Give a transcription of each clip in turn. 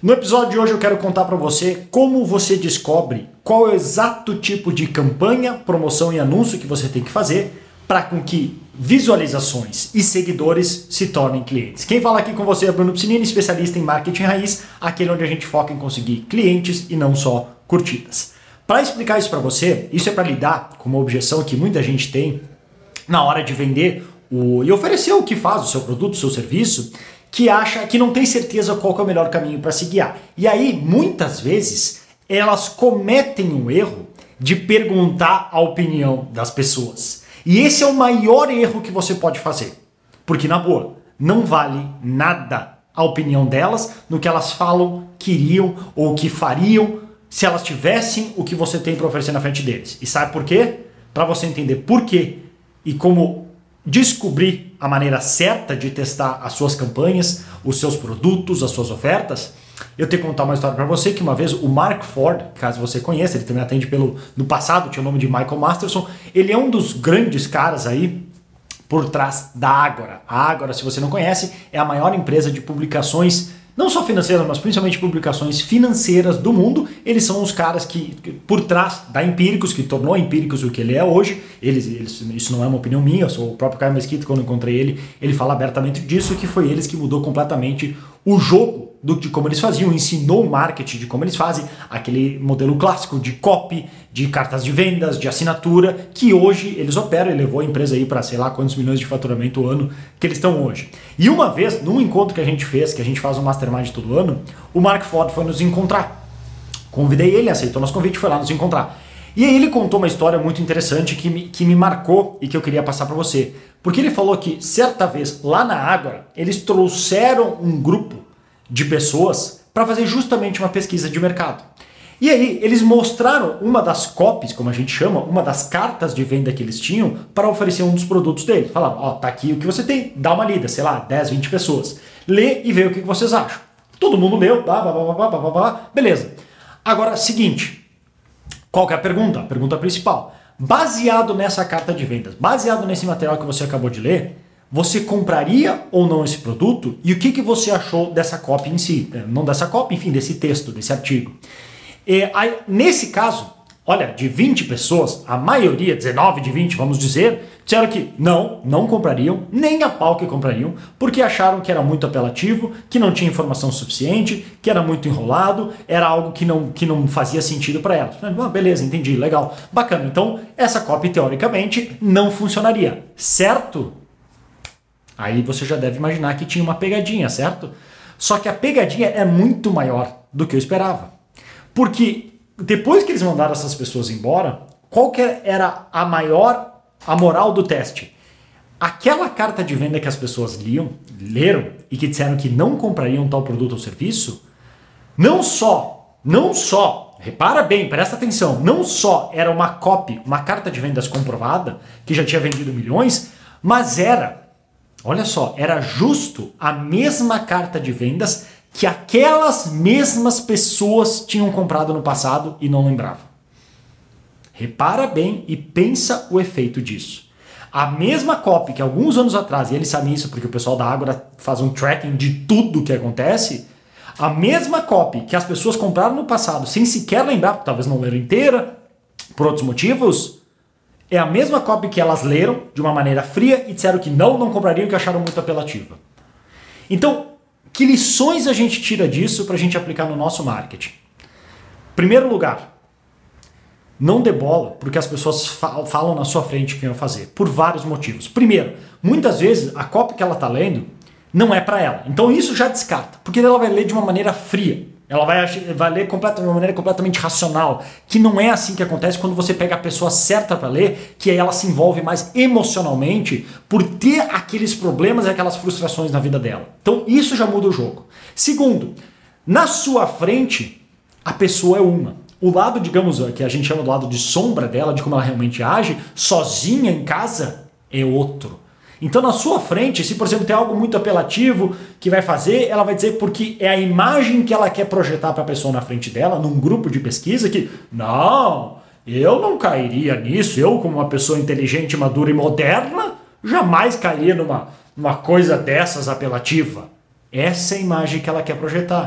No episódio de hoje eu quero contar para você como você descobre qual é o exato tipo de campanha, promoção e anúncio que você tem que fazer para com que visualizações e seguidores se tornem clientes. Quem fala aqui com você é Bruno Piscinini, especialista em marketing raiz, aquele onde a gente foca em conseguir clientes e não só curtidas. Para explicar isso para você, isso é para lidar com uma objeção que muita gente tem na hora de vender e oferecer o que faz, o seu produto, o seu serviço, que acha que não tem certeza qual que é o melhor caminho para se guiar. E aí, muitas vezes, elas cometem um erro de perguntar a opinião das pessoas. E esse é o maior erro que você pode fazer. Porque, na boa, não vale nada a opinião delas no que elas falam, queriam ou que fariam se elas tivessem o que você tem para oferecer na frente deles. E sabe por quê? Para você entender por quê e como descobrir a maneira certa de testar as suas campanhas, os seus produtos, as suas ofertas, eu tenho que contar uma história para você que uma vez o Mark Ford, caso você conheça, ele também atende no passado, tinha o nome de Michael Masterson, ele é um dos grandes caras aí por trás da Agora. A Agora, se você não conhece, é a maior empresa de publicações, não só financeiras, mas principalmente publicações financeiras do mundo. Eles são os caras que, por trás da Empíricos, que tornou a Empíricos o que ele é hoje. Isso não é uma opinião minha, eu sou o próprio Caio Mesquita, quando eu encontrei ele fala abertamente disso, que foi eles que mudou completamente o jogo de como eles faziam, ensinou o marketing de como eles fazem, aquele modelo clássico de copy, de cartas de vendas, de assinatura, que hoje eles operam e levou a empresa aí para sei lá quantos milhões de faturamento o ano que eles estão hoje. E uma vez, num encontro que a gente fez, que a gente faz um mastermind todo ano, o Mark Ford foi nos encontrar. Convidei ele, aceitou nosso convite e foi lá nos encontrar. E aí ele contou uma história muito interessante que me marcou e que eu queria passar para você. Porque ele falou que certa vez, lá na Ágora, eles trouxeram um grupo de pessoas para fazer justamente uma pesquisa de mercado. E aí eles mostraram uma das copies, como a gente chama, uma das cartas de venda que eles tinham para oferecer um dos produtos deles. Falaram, ó, tá aqui o que você tem, dá uma lida, sei lá, 10, 20 pessoas. Lê e vê o que vocês acham. Todo mundo leu, beleza. Agora, seguinte, qual que é a pergunta? A pergunta principal. Baseado nessa carta de vendas, baseado nesse material que você acabou de ler, você compraria ou não esse produto? E o que você achou dessa copy em si? Não dessa copy, enfim, desse texto, desse artigo. Aí, nesse caso, olha, de 20 pessoas, a maioria, 19 de 20, vamos dizer, disseram que não comprariam, nem a pau que comprariam, porque acharam que era muito apelativo, que não tinha informação suficiente, que era muito enrolado, era algo que não fazia sentido para elas. Beleza, entendi, legal, bacana. Então, essa copy, teoricamente, não funcionaria, certo? Aí você já deve imaginar que tinha uma pegadinha, certo? Só que a pegadinha é muito maior do que eu esperava. Porque depois que eles mandaram essas pessoas embora, qual que era a moral do teste? Aquela carta de venda que as pessoas leram e que disseram que não comprariam tal produto ou serviço, não só, repara bem, presta atenção, não só era uma copy, uma carta de vendas comprovada, que já tinha vendido milhões, mas olha só, era justo a mesma carta de vendas que aquelas mesmas pessoas tinham comprado no passado e não lembravam. Repara bem e pensa o efeito disso. A mesma copy que alguns anos atrás, e eles sabem isso porque o pessoal da Agora faz um tracking de tudo que acontece, a mesma copy que as pessoas compraram no passado sem sequer lembrar, talvez não leram inteira, por outros motivos, é a mesma copy que elas leram de uma maneira fria e disseram que não comprariam e que acharam muito apelativa. Então, que lições a gente tira disso para a gente aplicar no nosso marketing? Primeiro lugar, não dê bola porque as pessoas falam na sua frente o que vão fazer, por vários motivos. Primeiro, muitas vezes a copy que ela está lendo não é para ela. Então isso já descarta, porque ela vai ler de uma maneira fria. Ela vai ler de uma maneira completamente racional, que não é assim que acontece quando você pega a pessoa certa para ler, que aí ela se envolve mais emocionalmente por ter aqueles problemas e aquelas frustrações na vida dela. Então isso já muda o jogo. Segundo, na sua frente, a pessoa é uma. O lado, digamos, que a gente chama do lado de sombra dela, de como ela realmente age, sozinha em casa, é outro. Então na sua frente, se por exemplo tem algo muito apelativo que vai fazer, ela vai dizer porque é a imagem que ela quer projetar para a pessoa na frente dela, num grupo de pesquisa, que não, eu não cairia nisso, eu como uma pessoa inteligente, madura e moderna, jamais cairia numa coisa dessas apelativa. Essa é a imagem que ela quer projetar.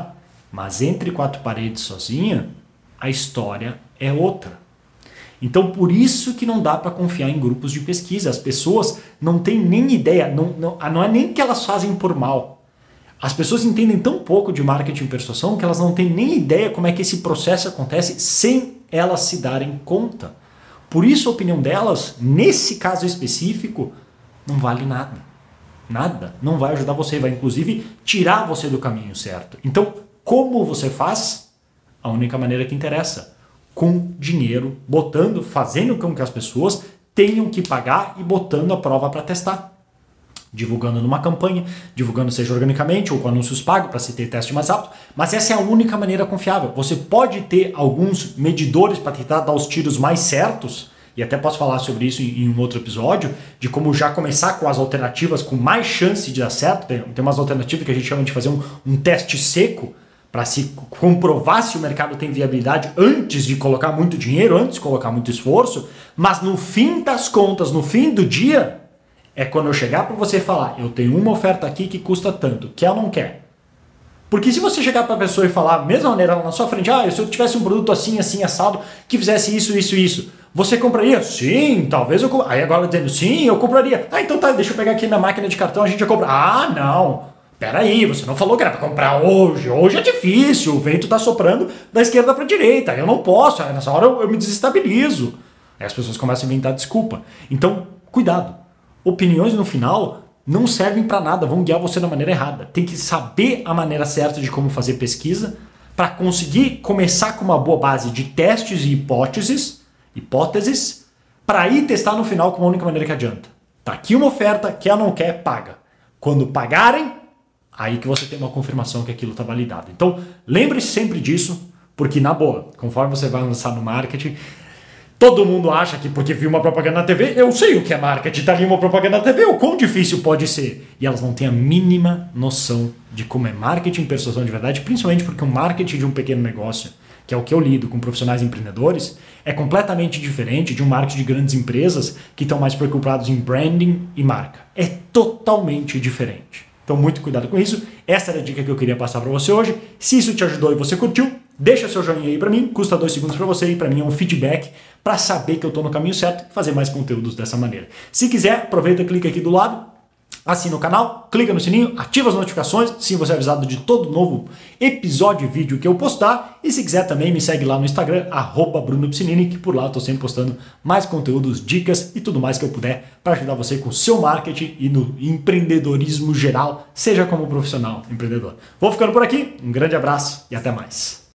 Mas entre quatro paredes sozinha, a história é outra. Então, por isso que não dá para confiar em grupos de pesquisa. As pessoas não têm nem ideia, não é nem que elas fazem por mal. As pessoas entendem tão pouco de marketing e persuasão que elas não têm nem ideia como é que esse processo acontece sem elas se darem conta. Por isso a opinião delas, nesse caso específico, não vale nada. Nada. Não vai ajudar você, vai inclusive tirar você do caminho certo. Então, como você faz? A única maneira que interessa. Com dinheiro, fazendo com que as pessoas tenham que pagar e botando a prova para testar. Divulgando numa campanha, divulgando seja organicamente ou com anúncios pagos para se ter teste mais rápido, mas essa é a única maneira confiável. Você pode ter alguns medidores para tentar dar os tiros mais certos, e até posso falar sobre isso em um outro episódio, de como já começar com as alternativas com mais chance de dar certo. Tem umas alternativas que a gente chama de fazer um teste seco, para se comprovar se o mercado tem viabilidade antes de colocar muito dinheiro, antes de colocar muito esforço, mas no fim das contas, no fim do dia, é quando eu chegar para você falar, eu tenho uma oferta aqui que custa tanto, quer ou não quer? Porque se você chegar para a pessoa e falar, da mesma maneira, na sua frente, se eu tivesse um produto assim, assim, assado, que fizesse isso, isso, isso, você compraria? Sim, talvez eu compraria. Aí agora dizendo, sim, eu compraria. Então tá, deixa eu pegar aqui minha máquina de cartão, a gente já compra. Não, peraí, você não falou que era para comprar hoje. Hoje é difícil, o vento tá soprando da esquerda para a direita, eu não posso, nessa hora eu me desestabilizo. Aí as pessoas começam a inventar desculpa. Então, cuidado. Opiniões no final não servem para nada, vão guiar você da maneira errada. Tem que saber a maneira certa de como fazer pesquisa para conseguir começar com uma boa base de testes e hipóteses, para ir testar no final com a única maneira que adianta. Tá aqui uma oferta, quer ou não quer, paga. Quando pagarem, aí que você tem uma confirmação que aquilo está validado. Então, lembre-se sempre disso, porque na boa, conforme você vai lançar no marketing, todo mundo acha que porque viu uma propaganda na TV, eu sei o que é marketing, tá ali uma propaganda na TV, o quão difícil pode ser. E elas não têm a mínima noção de como é marketing e persuasão de verdade, principalmente porque o marketing de um pequeno negócio, que é o que eu lido com profissionais empreendedores, é completamente diferente de um marketing de grandes empresas que estão mais preocupados em branding e marca. É totalmente diferente. Então, muito cuidado com isso. Essa era a dica que eu queria passar para você hoje. Se isso te ajudou e você curtiu, deixa seu joinha aí para mim, custa 2 segundos para você e para mim é um feedback para saber que eu estou no caminho certo e fazer mais conteúdos dessa maneira. Se quiser, aproveita e clica aqui do lado, assina o canal, clica no sininho, ativa as notificações, assim você é avisado de todo novo episódio e vídeo que eu postar. E se quiser também me segue lá no Instagram, @BrunoPsinini, que por lá eu estou sempre postando mais conteúdos, dicas e tudo mais que eu puder para ajudar você com o seu marketing e no empreendedorismo geral, seja como profissional empreendedor. Vou ficando por aqui, um grande abraço e até mais.